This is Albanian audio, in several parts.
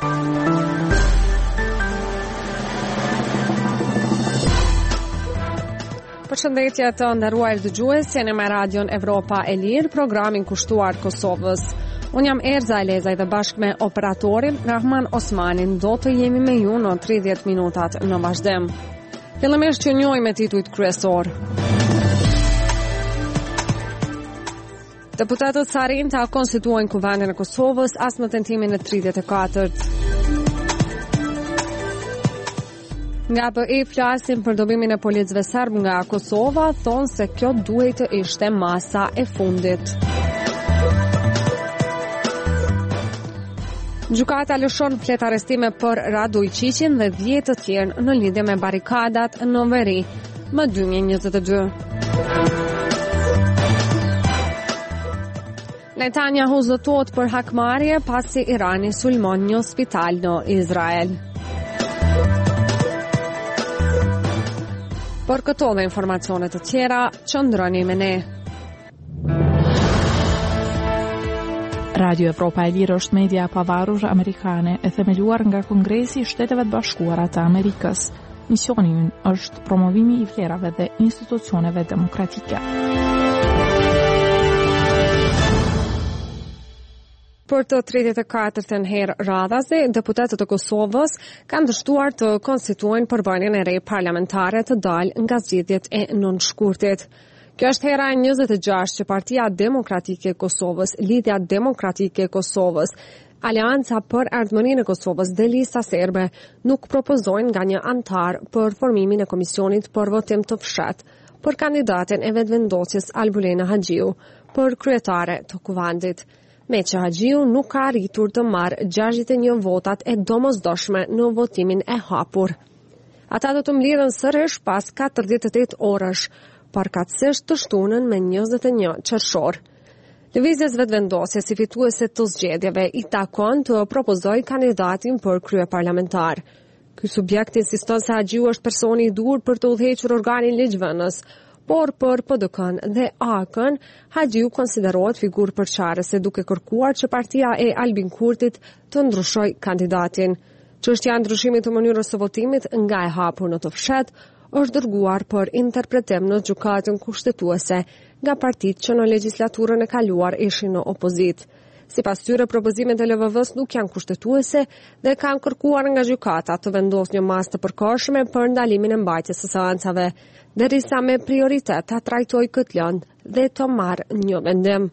Përshëndetje të nderuar dëgjues, jeni me Radion Evropa e Lirë, programin kushtuar Kosovës. Unë jam Erza Elezaj dhe bashkë me operatorin Rahman Osmanin do të jemi me ju në 30 minutat në vazhdim. Fillimisht që njohim me titujt kryesor. Deputatët Sarin ta konstituojnë Kuvendin e Kosovës as në tentimin e 34-t. Nga BE flasin për dobimin e policëve serb nga Kosova, thonë se kjo duhet të ishte masa e fundit. Gjykata lëshon flet arrestime për Radu Iqiqin dhe 10 të tjerë në lidhje me barikadat në veri më 2022. Netanyahu zotohet për hakmarrje pasi Irani sulmon një spital në Izrael. Për këto dhe informacionet të tjera, qëndroni me ne. Radio Evropa e Lirë është media pavarur amerikane e themeluar nga Kongresi i Shteteve të Bashkuara të Amerikës. Misioni i ynë është promovimi i vlerave dhe institucioneve demokratike. Për të 34-tën herë radhazi, deputetët e Kosovës kanë dështuar të konstituojnë përbërjen e re parlamentare të dalë nga zgjedhjet e nënshkurtit. Kjo është hera e 26 që Partia Demokratike e Kosovës, Lidhja Demokratike e Kosovës, Aleanca për Ardhmërinë e Kosovës dhe Lista Serbe nuk propozojnë nga një antar për formimin e komisionit për votim të fshat për kandidatin e vetëvendosjes Albulena Haxhiu për kryetare të Kuvendit. Meçi Haxhiu nuk ka arritur të marrë 61 votat e domosdoshme në votimin e hapur. Ata do të mlidhen sërish pas 48 orësh, përkatësisht të shtunën me 21 qershor. Lëvizjes vetëvendosje si fituese të zgjedhjeve i takon të propozojë kandidatin për kryeparlamentar. Ky subjekt insiston se Haxhiu është personi i duhur për të udhëhequr organin ligjvënës, por për PDK-n dhe AK-n, Haxhiu konsiderohet figurë përçarëse duke kërkuar që partia e Albin Kurtit të ndryshojë kandidatin. Çështja e ndryshimit të mënyrës së votimit nga e hapur në të fshat është dërguar për interpretim në gjykatën kushtetuese nga partitë që në legjislaturën e kaluar ishin në opozitë. Sipas tyre, propozimet e LVV-s nuk janë kushtetuese dhe kanë kërkuar nga gjykata të vendosë një masë të përkohshme për ndalimin e mbajtjes së seancave, derisa me prioritet ta trajtojë këtë lëndë dhe të marrë një vendim.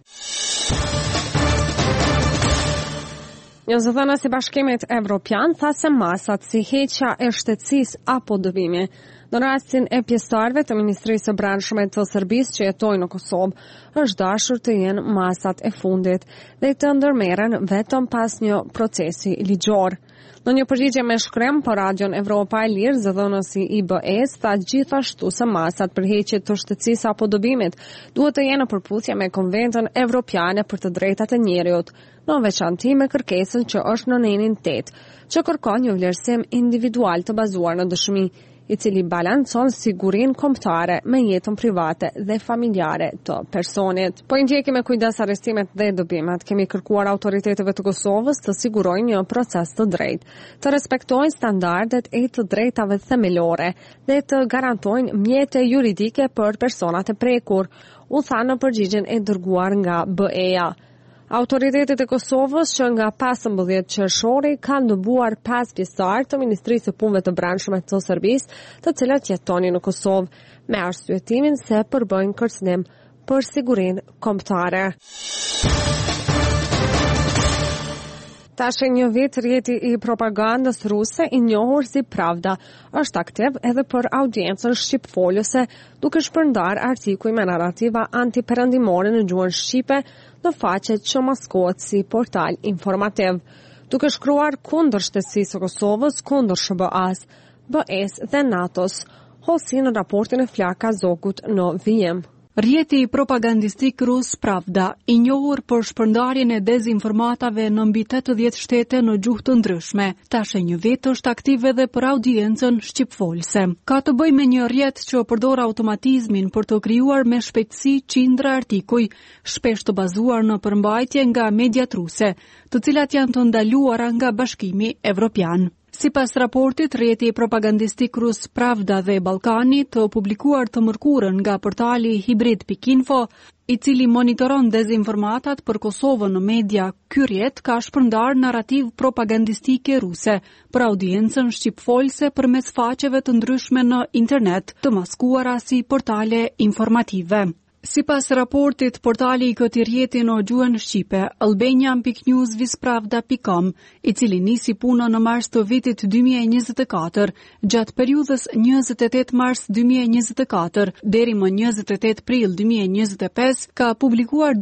Një zëdhënës i Bashkimit Evropian tha se masat si heqja e shtetësisë apo dëbimi në rastin e pjesëtarëve të Ministrisë së Brendshme të Serbisë që jetojnë në Kosovë, është dashur të jenë masat e fundit dhe të ndërmerren vetëm pas një procesi ligjor. Në një përgjigje me shkrim për Radion Evropa e Lirë, zëdhënësi i BE-s tha gjithashtu se masat për heqje të shtetësisë apo dëbimit duhet të jenë në përputhje me Konventën Evropiane për të drejtat e njerëzit, në veçanti me kërkesën që është në nenin 8, që kërkon një vlerësim individual të bazuar në dëshmi, i cili balancon sigurinë kombëtare me jetën private dhe familjare të personit. Po i ndjekim me kujdes arrestimet dhe dëbimet. Kemi kërkuar autoriteteve të Kosovës të sigurojnë një proces të drejtë, të respektojnë standardet e të drejtave themelore dhe të garantojnë mjete juridike për personat e prekur, u tha në përgjigjen e dërguar nga BE-ja. Autoritetet e Kosovës që nga 15 qershori kanë dëbuar 5 pjesëtar të Ministrisë së Punëve të Brendshme të Serbisë, të cilët jetonin në Kosovë, me arsyetimin se përbëjnë kërcënim për sigurinë kombëtare. Tash një vit rrjeti i propagandës ruse i njohur si Pravda është aktiv edhe për audiencën shqipfolëse, duke shpërndar artikuj me narrativa antiperëndimore në gjuhën shqipe në faqet që maskohet si portal informativ, duke shkruar kundër shtetësisë së Kosovës, kundër SBA-s, BE-s dhe NATO-s, hosi në raportin e Flaka Zogut në vijim. Rrjeti propagandistik rus Pravda, i njohur për shpërndarjen e dezinformatave në mbi 80 shtete në gjuhë të ndryshme, tash e një vit është aktiv edhe për audiencën shqipfolse. Ka të bëjë me një rrjet që përdor automatizmin për të krijuar me shpejtësi qindra artikuj, shpesh të bazuar në përmbajtje nga mediat ruse, të cilat janë të ndaluara nga Bashkimi Evropian. Sipas raportit, rrjeti propagandistik rus Pravda dhe Ballkani, të publikuar të mërkurën nga portali hibrid.info, i cili monitoron dezinformatat për Kosovën në media, ky rrjet ka shpërndar narrativ propagandistike ruse për audiencën shqipfolse përmes faqeve të ndryshme në internet, të maskuara si portale informative. Sipas raportit, portali i këtij rrjeti në gjuhën shqipe, albanian.newsvispravda.com, i cili nisi punën në mars të vitit 2024, gjatë periudhës 28 mars 2024 deri më 28 prill 2025, ka publikuar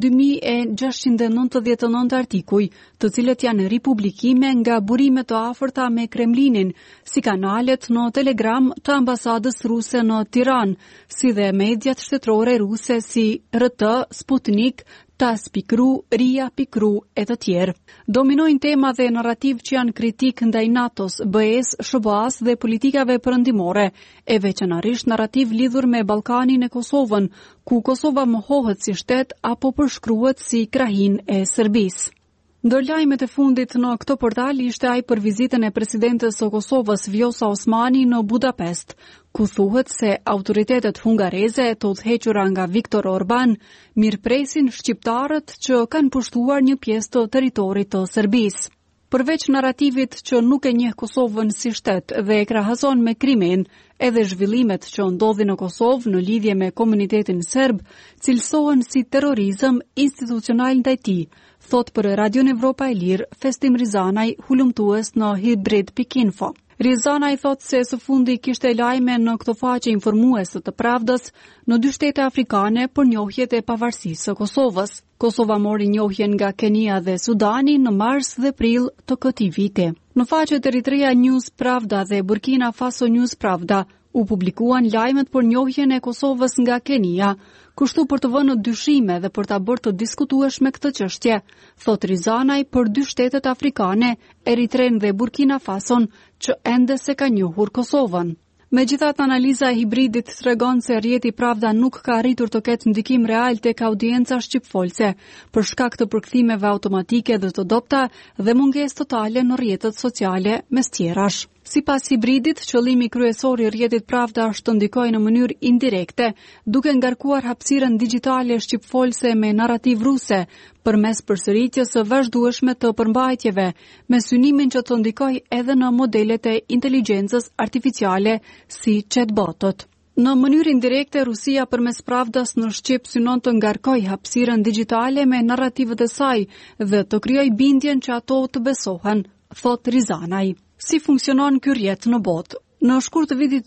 2699 artikuj, të cilët janë ripublikime nga burime të afërta me Kremlinin, si kanalet në Telegram të ambasadës ruse në Tiranë, si dhe mediat shtetërore ruse si RT, Sputnik, Tas.ru, Ria.ru e të tjerë. Dominojnë tema dhe narrativ që janë kritik ndaj NATO-s, BE-s, SBA-s dhe politikave perëndimore, e veçanërisht narrativ lidhur me Ballkanin e Kosovën, ku Kosova mohohet si shtet apo përshkruhet si krahinë e Serbisë. Ndër lajmet e fundit në këtë portal ishte ai për vizitën e presidentes së Kosovës Vjosa Osmani në Budapest, ku thuhet se autoritetet hungareze të udhëhequra nga Viktor Orban mirëpresin shqiptarët që kanë pushtuar një pjesë të territorit të Serbisë. Përveç narrativit që nuk e njeh Kosovën si shtet dhe e krahason me Krimen, edhe zhvillimet që ndodhin në Kosovë në lidhje me komunitetin serb cilësohen si terrorizëm institucional ndaj tij, thot për Radion Evropa e Lirë Festim Rizanaj, hulumtues në hibrid.info. Rizanaj thot se së fundi kishte lajme në këtë faqe informuese të Pravdës në 2 shtete afrikane për njohjet e pavarësisë së Kosovës. Kosova mori njohjen nga Kenia dhe Sudani në mars dhe prill të këtij viti. Në faqet Eritrea News Pravda dhe Burkina Faso News Pravda u publikuan lajmet për njohjen e Kosovës nga Kenia, kushtu për të vënë dyshime dhe për ta bërë të diskutueshme këtë çështje, thot Rizanaj për 2 shtetet afrikane, Eritren dhe Burkina Fason, që ende se ka njohur Kosovën. Megjithatë, analiza e hibridit tregon se rrjeti Pravda nuk ka arritur të ketë ndikim real tek audienca shqipfolse, për shkak të përkthimeve automatike dhe të dobta dhe mungesë totale në rrjetet sociale mes tjerash. Sipas hibridit, qëllimi kryesor i rrjetit Pravda është të ndikojë në mënyrë indirekte, duke ngarkuar hapësirën digjitale shqipfolse me narrativ ruse, përmes përsëritjes së vazhdueshme të përmbajtjeve, me synimin që të ndikojë edhe në modelet e inteligjencës artificiale si chatbotët. Në mënyrë indirekte, Rusia përmes Pravdas në Shqip synon të ngarkojë hapësirën digjitale me narrativet e saj dhe të krijojë bindjen që ato të besohen, thot Rizanaj. Si funksionon ky rrjet në botë? Në shkurt të vitit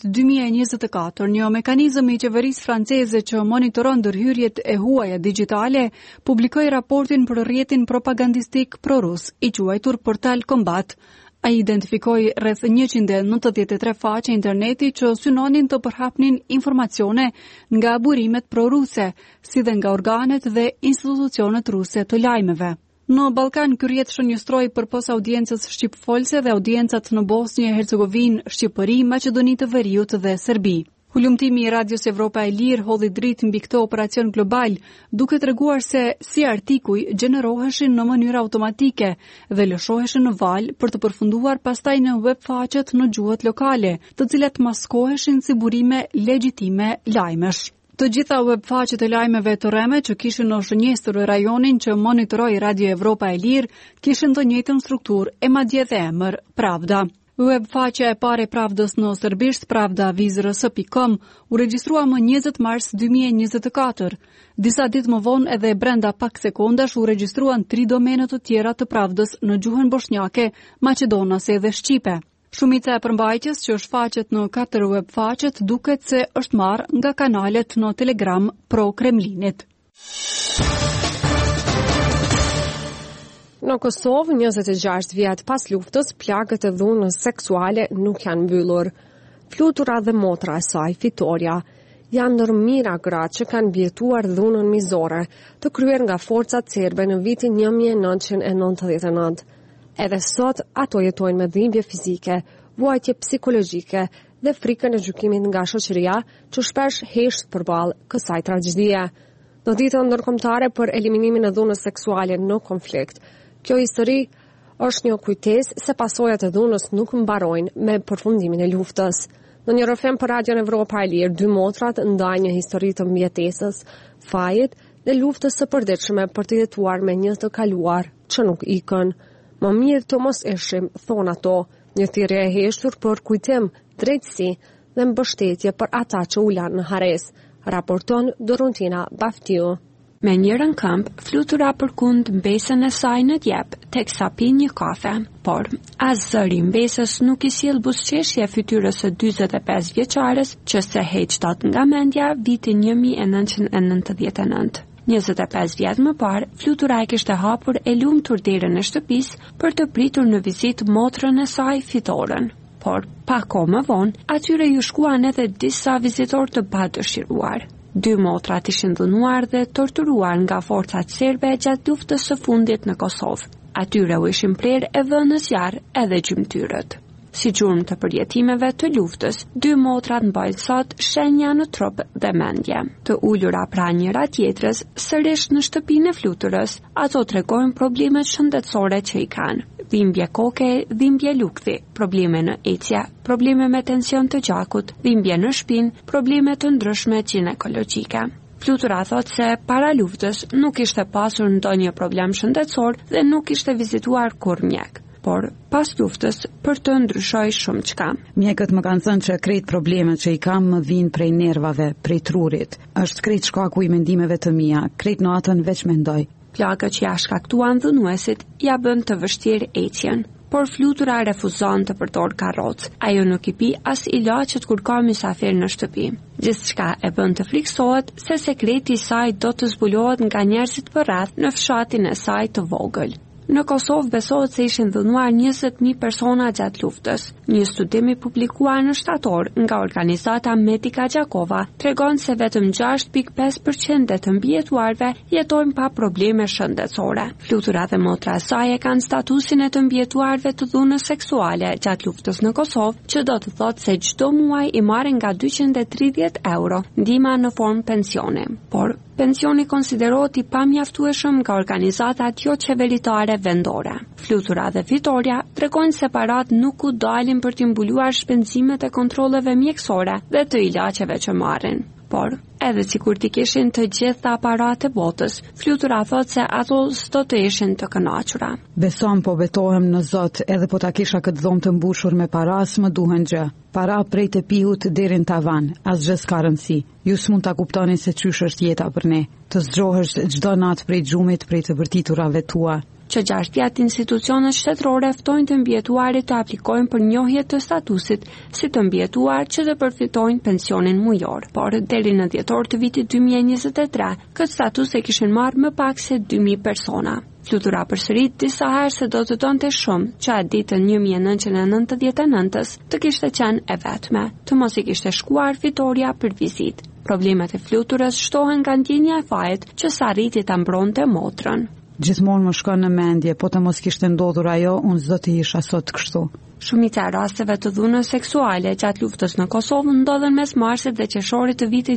2024, një mekanizëm i qeverisë franceze që monitoron ndërhyrjet e huaja digjitale publikoi raportin për rrjetin propagandistik prorus, i quajtur Portal Combat. Ai identifikoi rreth 193 faqe interneti që synonin të përhapnin informacione nga burimet proruse, si dhe nga organet dhe institucionet ruse të lajmeve. Në Ballkan, ky rrjet shënjestroi përpos audiencës shqipfolse dhe audiencat në Bosnjë, Hercegovinë, Shqipëri, Maqedoni të Veriut dhe Serbi. Hulumtimi i Radios Evropa e Lirë hodhi dritë mbi këtë operacion global, duke treguar se si artikuj gjeneroheshin në mënyrë automatike dhe lëshoheshin në valë për të përfunduar pastaj në web faqet në gjuhët lokale, të cilat maskoheshin si burime legjitime lajmesh. Të gjitha web faqet e lajmeve të rreme që kishin në shënjestër rajonin që monitoroi Radio Evropa e Lirë kishin të njëjtën strukturë e madje dhe emër Pravda. Web faqja e parë e Pravdës në serbisht, pravdaviz.rs.com, u regjistrua më 20 mars 2024. Disa ditë më vonë edhe brenda pak sekondash u regjistruan 3 domene të tjera të Pravdës në gjuhën bosnjake, maqedonase dhe shqipe. Shumica e përmbajtjes që shfaqet në 4 web faqet duket se është marrë nga kanalet në Telegram pro-Kremlinit. Në Kosovë, 26 vjet pas luftës, plagët e dhunës seksuale nuk janë mbyllur. Flutura dhe motra e saj, Fitoria, janë ndër mijëra gratë që kanë mbijetuar dhunën mizore të kryer nga forcat serbe në vitin 1999. Edhe sot ato jetojnë me dhimbje fizike, vuajtje psikologjike dhe frikën e gjykimit nga shoqëria që shpesh hesht përballë kësaj tragjedie. Në ditën ndërkombëtare për eliminimin e dhunës seksuale në konflikt, kjo histori është një kujtesë se pasojat e dhunës nuk mbarojnë me përfundimin e luftës. Në një rrëfim për Radion Evropa e Lirë, 2 motrat ndajnë një histori të mbijetesës, fajit dhe luftës së përditshme për të jetuar me një të kaluar që nuk ikën. Më mirë të mos ishim, thonë ato, një thirrje e heshtur për kujtim, drejtësi dhe mbështetje për ata që u lanë në harres, raporton Dorontina Baftiu. Me njërën këmp, flutura përkund mbesën e saj në djep, teksa pi një kafe, por as zëri mbesës nuk i sjell buzëqeshje fytyrës së 45 vjeçares që se heqtat nga mendja vitin 1999. 25 vjet më parë, flutura e kishte hapur e lumtur derën e shtëpisë për të pritur në vizitë motrën e saj fitoren. Por, pa kohë më vonë, atyre ju shkuan edhe disa vizitorë të padëshiruar. 2 motrat ishin dhënuar dhe torturuar nga forcat serbe gjatë luftës së fundit në Kosovë. Atyre u ishin prerë e vënës jarë edhe gjymtyrët. Si gjurmë të përjetimeve të luftës, 2 motrat mbajnë sot shenja në trup dhe mendje. Të ulura pra njëra tjetrës, sërish në shtëpinë e fluturës, ato tregojnë problemet shëndetësore që i kanë. Dhimbje koke, dhimbje lukthi, probleme në ecje, probleme me tension të gjakut, dhimbje në shpinë, probleme të ndryshme ginekologjike. Flutura thot se para luftës nuk ishte pasur ndonjë problem shëndetësor dhe nuk ishte vizituar kur mjek. Por pas luftës për të ndryshoj shumë çka. Mjekët më kanë thënë që krejt problemet që i kam më vinë prej nervave, prej trurit. Është krejt shkaku i mendimeve të mia, krejt natën veç mendoj. Plagët që ja shkaktuan dhënuesit ja bën të vështirë ecjen, por flutura refuzon të përdor karrocë. Ajo nuk i pi as ilaçet kur ka mysafir në shtëpi. Gjithçka e bën të friksohet se sekreti i saj do të zbulohet nga njerëzit përreth në fshatin e saj të vogël. Në Kosovë besohet se ishin dhënuar 20.000 persona gjatë luftës. Një studim i publikuar në shtator nga organizata Medica Gjakova tregon se vetëm 6.5% të mbijetuarve jetojnë pa probleme shëndetësore. Flutura dhe motra e saj kanë statusin e të mbijetuarve të dhunës seksuale gjatë luftës në Kosovë, që do të thotë se çdo muaj i marrin nga 230 euro ndihma në formë pensioni. Por pensioni konsiderohet i pamjaftueshëm nga organizatat jo qeveritare vendore. Flutura dhe Fitoria tregojnë se parat nuk u dalin për të mbuluar shpenzimet e kontrolleve mjekësore dhe të ilaçeve që marrin. Por, edhe sikur t'i kishin të gjitha parat e botës, Flutura thot se ato s'do të ishin të kënaqura. Besom po betohem në Zot, edhe po ta kisha këtë dhomë të mbushur me para s'më duhen gjë. Para prej të pihut deri në tavan, asgjë s'ka rëndësi. Ju s'mund ta kuptoni se çysh është jeta për ne. Të zgjohesh çdo natë prej xhumit, prej të vërtiturave tua. Që 6 institucionet shtetërore ftojnë të mbijetuarit të aplikojnë për njohje të statusit si të mbijetuar që të përfitojnë pensionin mujor. Por deri në dhjetor të vitit 2023, këtë status e kishin marrë më pak se 2.000 persona. Flutura përsërit disa herë se do të donte shumë që atë ditën 1999 të kishte qenë e vetme, të mos i kishte shkuar Fitoria për vizitë. Problemet e Fluturës shtohen nga ndjenja e fajit që s'arriti ta mbronte motrën. Gjithmonë më shkon në mendje, po të mos kishte ndodhur ajo, unë s'do të isha sot kështu. Shumica e rasteve të dhunës seksuale gjatë luftës në Kosovë ndodhen mes marsit dhe qershorit të vitit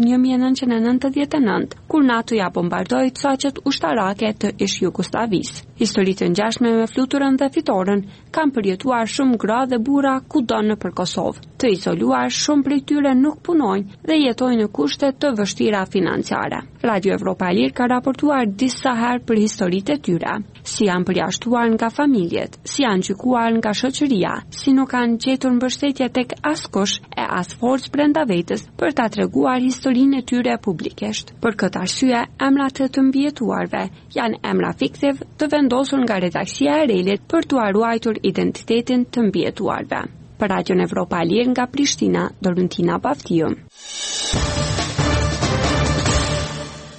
1999, kur NATO ja bombardoi saqet ushtarake të ish Jugosllavisë. Historitë ngjashme me Fluturën dhe Fitoren kanë përjetuar shumë gra dhe burra kudo nëpër Kosovë. Të izoluar, shumë prej tyre nuk punojnë dhe jetojnë në kushte të vështira financiare. Radio Evropa e Lirë ka raportuar disa herë për historitë e tyre, si janë përjashtuar nga familjet, si janë gjykuar nga shoqëria, si nuk kanë gjetur mbështetje tek askush e as forcë brenda vetes për ta treguar historinë e tyre publikisht. Për këtë arsye, emrat e të mbijetuarve janë emra fiktiv të vendosur nga redaksia e Relit për t'u ruajtur identitetin të mbijetuarve. Për Radion Evropa e Lirë nga Prishtina, Dorontina Baftiu.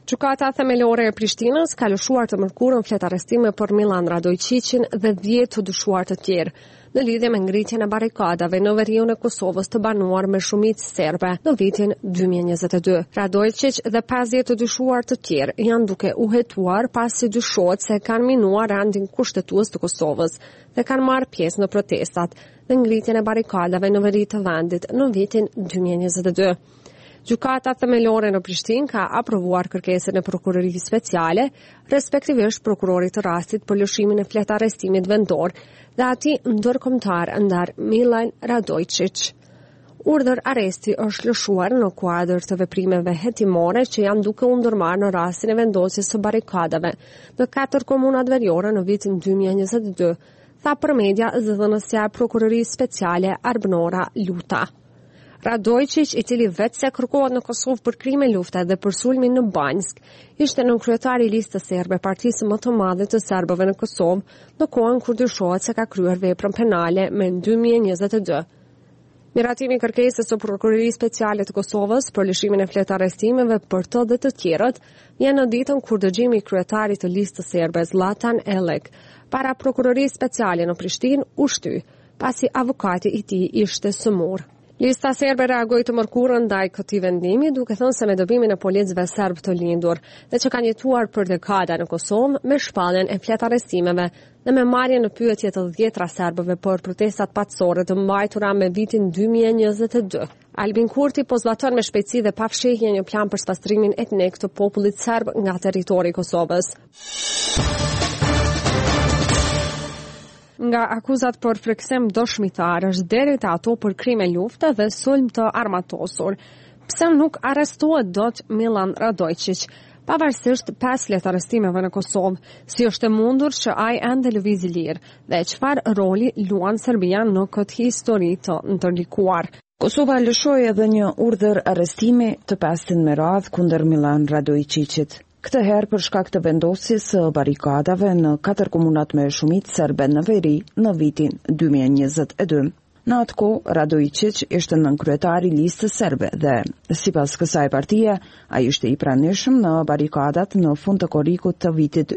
Gjykata themelore e Prishtinës ka lëshuar të mërkurën flet arrestime për Milan Radojčićin dhe 10 të dyshuar të tjerë në lidhje me ngritjen e barikadave në veriun e Kosovës të banuar me shumicë serbe në vitin 2022. Radojčić dhe 50 të dyshuar të tjerë janë duke u hetuar pasi dyshohet se kanë minuar rendin kushtetues të Kosovës dhe kanë marrë pjesë në protestat dhe ngritjen e barikadave në veri të vendit në vitin 2022. Gjykata themelore në Prishtinë ka aprovuar kërkesën e prokurorisë speciale, respektivisht prokurorit të rastit për lëshimin e flet arrestimit vendor dhe atij ndërkombëtar ndar Milan Radojčić. Urdhër arresti është lëshuar në kuadër të veprimeve hetimore që janë duke u ndërmarrë në rastin e vendosjes së barikadave në 4 komunat veriore në vitin 2022, tha për media zëdhënësja e prokurorisë speciale Arbnora Luta. Radojčić, i cili vetë se kërkohet në Kosovë për krime lufte dhe për sulmin në Banjsk, ishte nënkryetari i listës serbe partisë më të madhe të serbëve në Kosovë në kohën kur dyshohet se ka kryer veprën penale me 2022. Miratimi i kërkesës së prokurorisë speciale të Kosovës për lëshimin e flet arrestimeve për të dhe të tjerët vjen në ditën kur dëgjimi i kryetarit të listës serbe Zlatan Elek para prokurorisë speciale në Prishtinë u shty, pasi avokati i tij ishte sëmur. Lista serbe reagoi të mërkurën ndaj këtij vendimi, duke thënë se me dobimin e policëve serb të lindur dhe që kanë jetuar për dekada në Kosovë me shpalljen e flet arrestimeve dhe me marrjen në pyetje të 10 serbëve për protestat paqësore të mbajtura me vitin 2022. Albin Kurti po zbaton me shpejtësi dhe pafshihje një plan për spastrimin etnik të popullit serb nga territori i Kosovës. Nga akuzat për friksim dëshmitar është deri te ato për krime lufte dhe sulm të armatosur. Pse nuk arrestohet dot Milan Radojčić? Pavarësisht 5 flet arrestimeve në Kosovë, si është e mundur që ai ende lëviz i lirë dhe çfarë roli luan Serbia në këtë histori të ndërlikuar? Kosova lëshoi edhe një urdhër arrestimi të 5 me radhë kundër Milan Radojčićit. Këtë herë për shkak të vendosjes së barikadave në 4 komunat me shumicë serbe në veri në vitin 2022. Në atë kohë, Radojčić ishte nënkryetari i listës serbe dhe, sipas kësaj partie, ai ishte i pranishëm në barikadat në fund të korrikut të vitit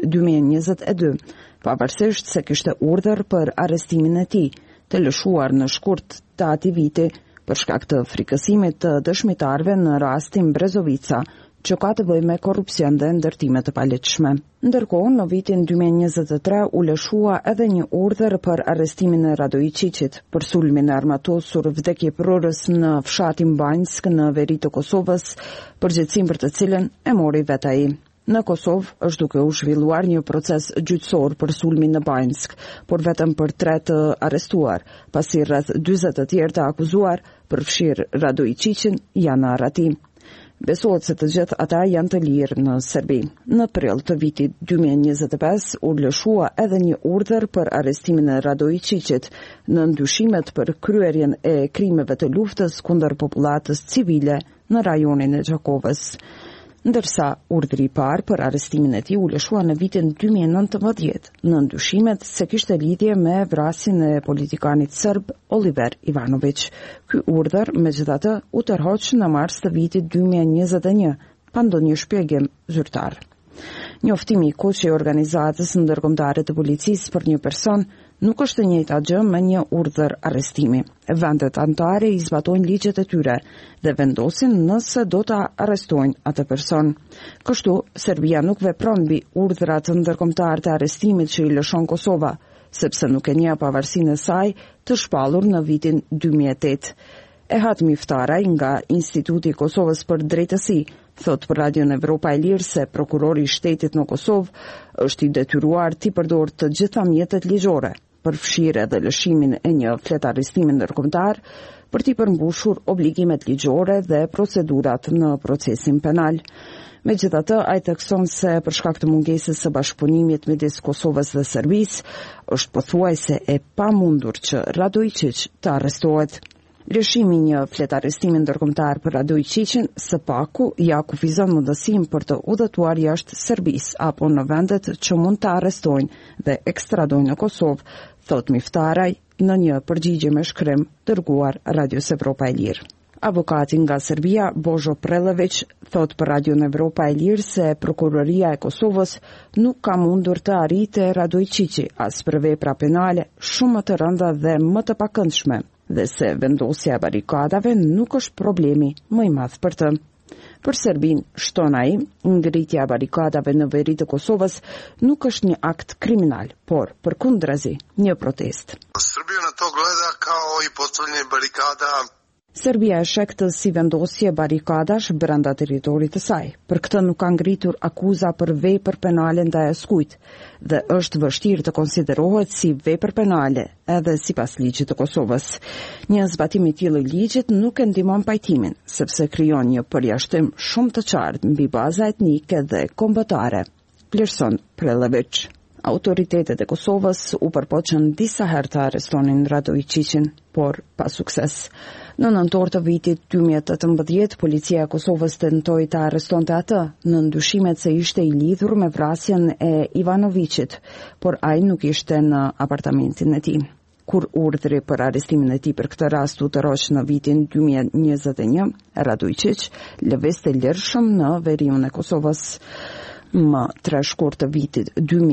2022, pavarësisht se kishte urdhër për arrestimin e tij, të lëshuar në shkurt të atij viti për shkak të frikësimit të dëshmitarëve në rastin Brezovica, që ka të bëjë me korrupsion dhe ndërtime të paleqshme. Ndërkohë, në vitin 2023 u lëshua edhe një urdhër për arrestimin e Radojčićit për sulmin e armatosur vdekjeprorës në fshatin Banjsk në veri të Kosovës, përgjegjësinë për të cilën e mori vetë ai. Në Kosovë është duke u zhvilluar një proces gjyqësor për sulmin në Banjsk, por vetëm për 3 të arrestuar, pasi rreth 40 të tjerë të akuzuar, përfshirë Radojčićin, janë në arretim. Besohet se të gjithë ata janë të lirë në Serbi. Në prill të vitit 2025 u lëshua edhe një urdhër për arrestimin e Radojčićit në ndyshimet për kryerjen e krimeve të luftës kundër popullatës civile në rajonin e Gjakovës. Ndërsa urdhri i parë për arrestimin e tij u lëshua në vitin 2019 në ndyshimet se kishte lidhje me vrasjen e politikanit serb Oliver Ivanović. Ky urdhër megjithatë u tërhoq në mars të vitit 2021 pa ndonjë shpjegim zyrtar. Njoftimi i koçi i organizatës ndërkombëtare të policisë për një person nuk është e njëjta gjë me një urdhër arrestimi. Vendet anëtare i zbatojnë ligjet e tyre dhe vendosin nëse do ta arrestojnë atë person. Kështu, Serbia nuk vepron mbi urdhrat ndërkombëtar të arrestimit që i lëshon Kosova, sepse nuk e njeh pavarësinë e saj të shpallur në vitin 2008. Ehat Miftaraj nga Instituti i Kosovës për Drejtësi thot për Radion Evropa e Lirë se prokurori i shtetit në Kosovë është i detyruar të përdorë të gjitha mjetet ligjore, përfshirë edhe lëshimin e një flet arrestimi ndërkombëtar për t'i përmbushur obligimet ligjore dhe procedurat në procesin penal. Megjithatë, ai thekson se për shkak të mungesës së bashkëpunimit midis Kosovës dhe Serbisë, është pothuajse e pamundur që Radojčić të arrestohet. Lëshimi një flet arrestimi ndërkombëtar për Radojčićin së paku ja kufizon mundësinë për të udhëtuar jashtë Serbisë apo në vendet që mund të arrestojnë dhe ekstradojnë në Kosovë, thot Miftaraj në një përgjigje me shkrim dërguar Radios Evropa e Lirë. Avokati nga Serbia, Božo Prelević, thot për Radio Evropa e Lirë se Prokuroria e Kosovës nuk ka mundur të arrite Radojčići as për vepra penale shumë më të rënda dhe më të pakëndshme, dhe se vendosja e barikadave nuk është problemi më i madh për të. Për Serbin, shton ai, ngritja e barikadave në veri të Kosovës nuk është një akt kriminal, por përkundrazi, një protest. Serbia na to gleda kao i postavljanje barikada. Serbia e sheh këtë si vendosje barikadash brenda territorit të saj. Për këtë nuk ka ngritur akuza për vepër penale ndaj askujt dhe është vështirë të konsiderohet si vepër penale edhe sipas ligjit të Kosovës. Një zbatim i tillë i ligjit nuk e ndihmon pajtimin, sepse krijon një përjashtim shumë të qartë mbi baza etnike dhe kombëtare, vlerëson Prelević. Autoritetet e Kosovës u përpoqën disa herë të arrestonin Radojčićin, por pa sukses. Në nëntor të vitit 2018, policia e Kosovës tentoi të arrestonte atë në ndyshimet se ishte i lidhur me vrasjen e Ivanovićit, por ai nuk ishte në apartamentin e tij. Kur urdhri për arrestimin e tij për këtë rast u tërhoq në vitin 2021, Radojčić lëvizte lirshëm në veriun e Kosovës. Më 3 shkurt të vitit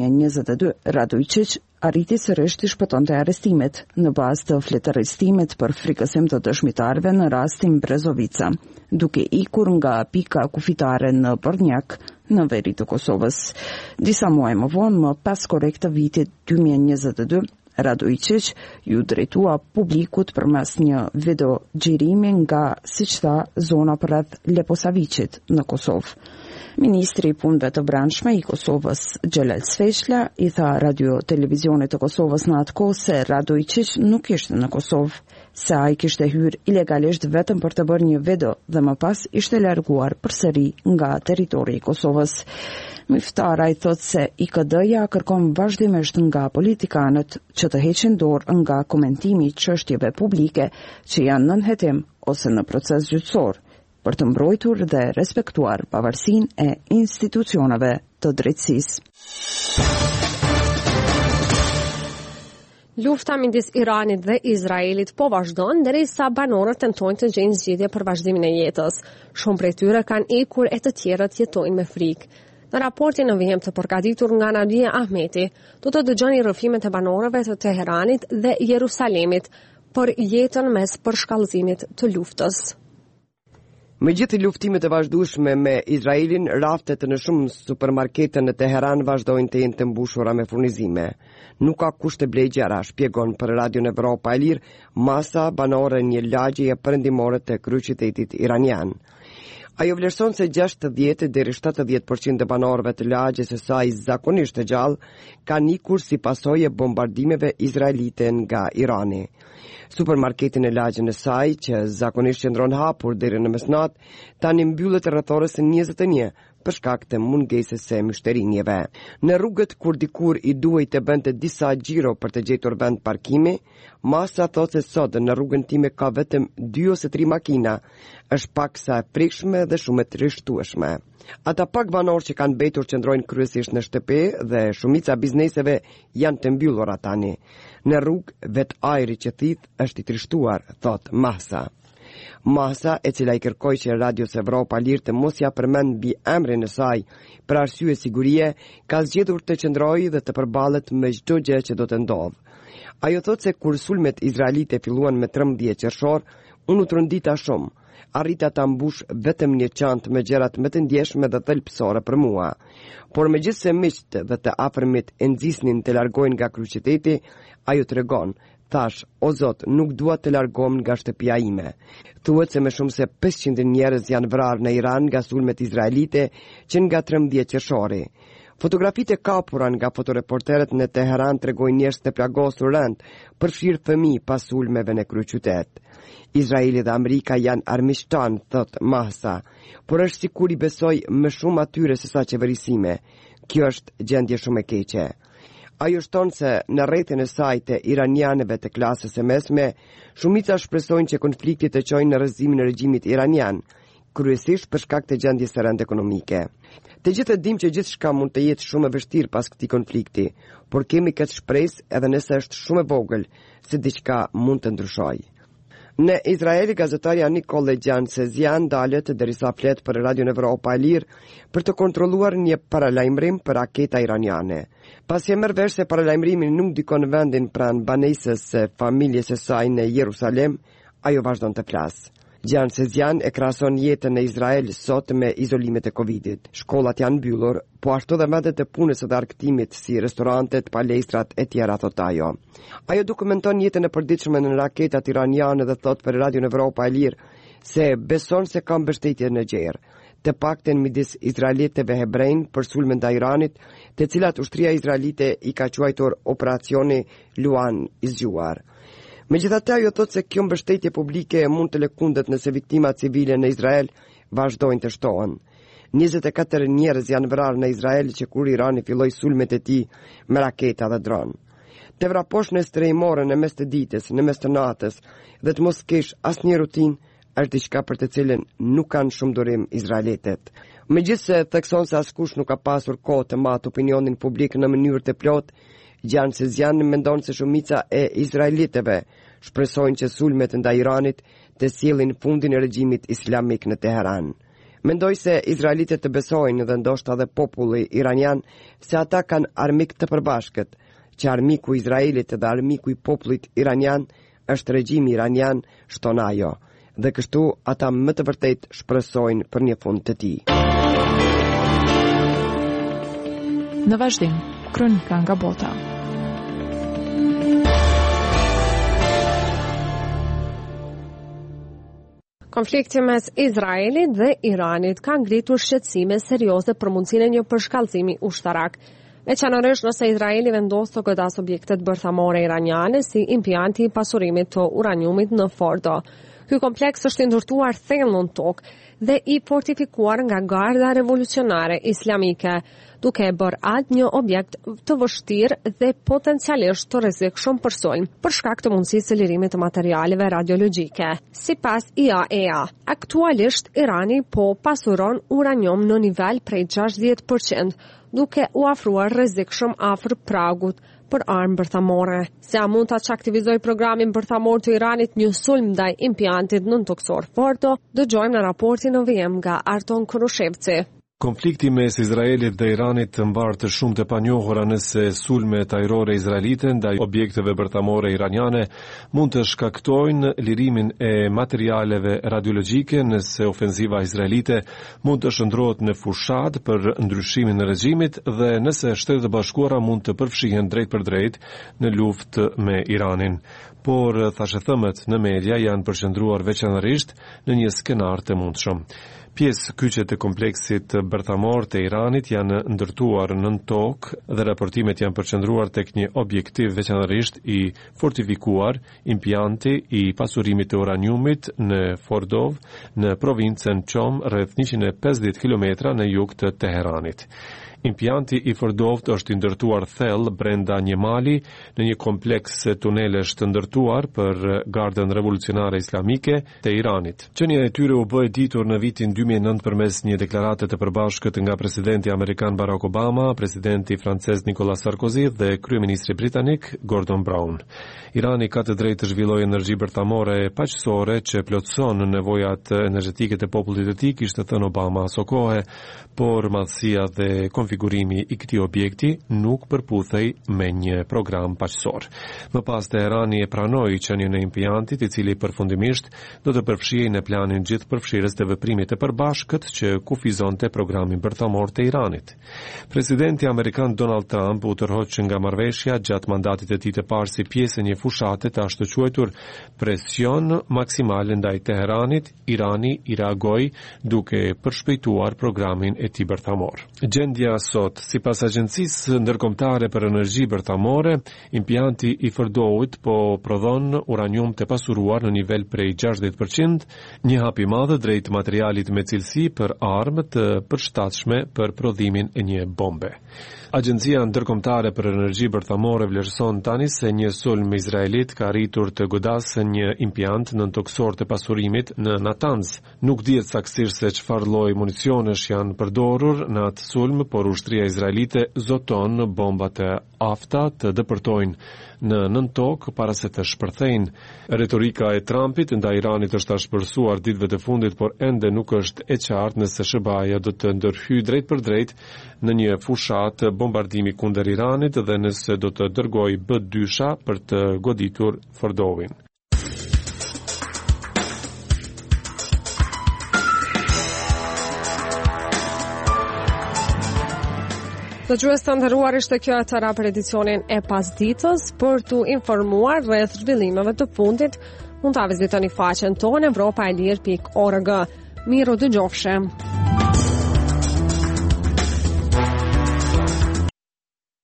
2022, Radojčić arriti sërish të shpëtonte arrestimet në bazë të fletëristimit për frikësim të dëshmitarëve në rastin Brezovica, duke ikur nga pika kufitare në Brnjak në veri të Kosovës. Disa muaj më vonë, më pas korrekt të vitit 2022, Radojčić ju drejtua publikut përmes një video xhirimi nga, siç tha, zona rreth Leposavićit në Kosovë. Ministri i Punëve të Brendshme i Kosovës, Xhelal Sveçla, i tha Radio Televizionit të Kosovës në atë kohë se Radojčić nuk ishte në Kosovë, se ai kishte hyrë ilegalisht vetëm për të bërë një video dhe më pas ishte larguar përsëri nga territori i Kosovës. Miftara i thot se IKD-ja kërkon vazhdimisht nga politikanët që të heqin dorë nga komentimi i çështjeve publike që janë nën hetim ose në proces gjyqësor, për të mbrojtur dhe respektuar pavarësinë e institucioneve të drejtësisë. Lufta midis Iranit dhe Izraelit po vazhdon derisa banorët tentojnë të gjejnë zgjidhje për vazhdimin e jetës. Shumë prej tyre kanë ikur e të tjerët jetojnë me frikë. Në raportin në vijim të përgatitur nga Nadia Ahmeti, do të dëgjoni rrëfimet e banorëve të Teheranit dhe Jerusalemit për jetën mes përshkallëzimit të luftës. Me gjithë luftimet e vazhdueshme me Izraelin, raftet në shumë supermarkete në Teheran vazhdojnë të jenë të mbushura me furnizime. Nuk ka kushte blegjera, shpjegon për Radio Evropa e Lirë masa banore një lagje e perëndimore të kryeqytetit iranian. Ajo vlerëson se 60 deri 70% e banorëve të lagjes së saj zakonisht të gjallë kanë ikur si pasojë e bombardimeve izraelite nga Irani. Supermarketin e lagjën e saj, që zakonisht qëndron hapur deri në mesnatë, tani mbyllet rreth orës 21 për shkak të mungesës së myshterinjeve. Në rrugët kur dikur i duhej të bënte disa xhiro për të gjetur vend parkimi, masa thotë se sot në rrugën time ka vetëm 2 ose 3 makina, është paksa e prekshme dhe shumë e trishtueshme. Ata pak banor që kanë mbetur qëndrojnë kryesisht në shtëpi dhe shumica bizneseve janë të mbyllura tani. Në rrugë vet ajri që thith është i trishtuar, thot Mahsa. Mahsa, e cila i kërkoi që Radio Evropa Lirë të mos ja përmend mbi emrin e saj për arsye sigurie, ka zgjedhur të qëndrojë dhe të përballet me çdo gjë që do të ndodhë. Ajo thot se kur sulmet izraelite filluan me 13 qershor, unë u trondita shumë. Arrita ta mbush vetëm një çantë me gjërat më të ndjeshme dhe thelbësore për mua. Por megjithse miqtë dhe të afërmit e nxisnin të largojnë nga kryeqyteti, ajo tregon: "Thash, o Zot, nuk dua të largohem nga shtëpia ime." Thuhet se më shumë se 500 njerëz janë vrarë në Iran nga sulmet izraelite që nga 13 qershori. Fotografitë e kapura nga fotoreporterët në Teheran tregojnë njerëz të plagosur rënd, përfshirë fëmijë pas sulmeve në kryeqytet. Izraeli dhe Amerika janë armiqtan, thot Mahsa, por është sikur i besoj më shumë atyre se sa qeverisime. Kjo është gjendje shumë e keqe. Ajo shton se në rrethin e saj të iranianëve të klasës së mesme, shumica shpresojnë që konflikti të çojë në rrëzimin e regjimit iranian, kryesisht për shkak të gjendjes së rëndë ekonomike. Të gjithë dim që gjithçka mund të jetë shumë e vështirë pas këtij konflikti, por kemi këtë shpresë edhe nëse është shumë e vogël se diçka mund të ndryshojë. Në Izrael, gazetarja Nicole Jan-Sezian dalet derisa flet për Radion Evropa e Lirë për të kontrolluar një paralajmërim për raketa iraniane. Pasi e merr vesh se paralajmërimi nuk dikon vendin pranë banesës së familjes së saj në Jerusalem, ajo vazhdon të flasë. Jan-Sezian e krahason jetën në Izrael sot me izolimet e Covidit. Shkollat janë mbyllur, po ashtu dhe vendet e punës së argëtimit si restorantet, palestrat e tjera, thot ajo. Ajo dokumenton jetën e përditshme në raketat iraniane dhe thot për Radion Evropa e Lirë se beson se ka mbështetje në gjerë, të pakten midis izraelitëve hebrejnë për sulmen ndaj Iranit, të cilat ushtria izraelite i ka quajtur operacioni Luan i zgjuar. Megjithatë, ajo thot se kjo mbështetje publike mund të lëkundet nëse viktimat civile në Izrael vazhdojnë të shtohen. 24 njerëz janë vrarë në Izrael që kur Irani filloi sulmet e tij me raketa dhe dron. Të vraposh strehimore në mes të ditës, në mes të natës dhe të mos kesh asnjë rutinë është diçka për të cilën nuk kanë shumë durim izraelitët. Megjithse thekson se askush nuk ka pasur kohë të matë opinionin publik në mënyrë të plotë, Jan-Sezian mendon se shumica e izraelitëve shpresojnë që sulmet ndaj Iranit të sjellin fundin e regjimit islamik në Teheran. Mendoj se izraelitët të besojnë dhe ndoshta edhe populli iranian se ata kanë armik të përbashkët, që armiku i Izraelit dhe armiku i popullit iranian është regjimi iranian, shton ajo, dhe kështu ata më të vërtet shpresojnë për një fund të tij. Në vazhdim, kronika nga bota. Konflikti mes Izraelit dhe Iranit ka ngritur shqetësime serioze për mundësinë e një përshkallëzimi ushtarak. Veçanërisht nëse Izraeli vendos të godas objektet bërthamore iraniane si impianti i pasurimit të uraniumit në Fordo. Ky kompleks është ndërtuar thellë në tokë dhe i fortifikuar nga Garda Revolucionare Islamike, duke e bërë atë një objekt të vështirë dhe potencialisht të rrezikshëm për sulm, për shkak të mundësisë së lirimit të materialeve radiologjike. Sipas IAEA, aktualisht Irani po pasuron uranium në nivel prej 60%, duke u afruar rrezikshëm afër pragut për armë bërthamore. Se a mund ta aktivizoj programin bërthamor të Iranit një sulm ndaj impiantit nëntoksor Fordo, dëgjojmë në raportin në VM nga Arton Krushevci. Konflikti mes Izraelit dhe Iranit mbar të shumë të panjohura nëse sulmet ajrore izraelite ndaj objekteve bërthamore iraniane mund të shkaktojnë lirimin e materialeve radiologjike, nëse ofenziva izraelite mund të shndrohet në fushat për ndryshimin e regjimit dhe nëse Shtetet e Bashkuara mund të përfshihen drejt për drejt në luftë me Iranin. Por thashëthëmet në media janë përqendruar veçanërisht në një skenar të mundshëm. Pjesë kyçe të kompleksit bërthamor të Iranit janë ndërtuar nën tokë dhe raportimet janë përqendruar tek një objektiv veçanërisht i fortifikuar, impianti i pasurimit të uraniumit në Fordov, në provincën Qom, rreth 150 km në jug të Teheranit. Impianti i Fordovt është ndërtuar thellë brenda një mali në një kompleks tunelesh të ndërtuar për Gardën Revolucionare Islamike të Iranit. Qenia e tyre u bë e ditur në vitin 2009 përmes një deklarate të përbashkët nga presidenti amerikan Barack Obama, presidenti francez Nicolas Sarkozy dhe kryeministri britanik Gordon Brown. Irani ka të drejtë të zhvillojë energji bërthamore paqësore që plotëson nevojat energjetike të popullit të tij, kishte thënë Obama aso kohe, por madhësia dhe konfigurimi i këtij objekti nuk përputhej me një program paqësor. Më pas Teherani e pranoi qeniën e impiantit, i cili përfundimisht do të përfshihej në planin gjithëpërfshirës të veprimit të përbashkët që kufizonte programin bërthamor të Iranit. Presidenti amerikan Donald Trump u tërhoq nga marrëveshja gjatë mandatit të tij të parë si pjesë e një fushate të ashtu quajtur presion maksimal ndaj Teheranit. Irani i reagoi duke përshpejtuar programin e tij bërthamor. Gjendja sot, sipas agjencisë ndërkombëtare për energji bërthamore, impianti i Fordovit po prodhon uranium të pasuruar në nivel prej 60%, një hap i madh drejt materialit me cilësi për armë të përshtatshme për prodhimin e një bombe. Agjencia ndërkombëtare për energji bërthamore vlerëson tani se një sulm izraelit ka arritur të godasë një impiant nëntoksor të pasurimit në Natanz. Nuk dihet saktësisht se çfarë lloji municionesh janë përdorur në atë sulm, por ushtria izraelite zoton bombat e afta të depërtojnë në nën tokë para se të shpërthejnë. Retorika e Trumpit ndaj Iranit është ashpërsuar ditëve të fundit, por ende nuk është e qartë nëse SBA-ja do të ndërhyjë drejt për drejt në një fushat bombardimi kundër Iranit dhe nëse do të dërgojë B-2 për të goditur Fordovin. Dëgjues të nderuar, ishte kjo e tëra për edicionin e pasdites. Për t'u informuar rreth zhvillimeve të fundit, mund ta vizitoni faqen tonë evropaelir.org. Miru dëgjofshim.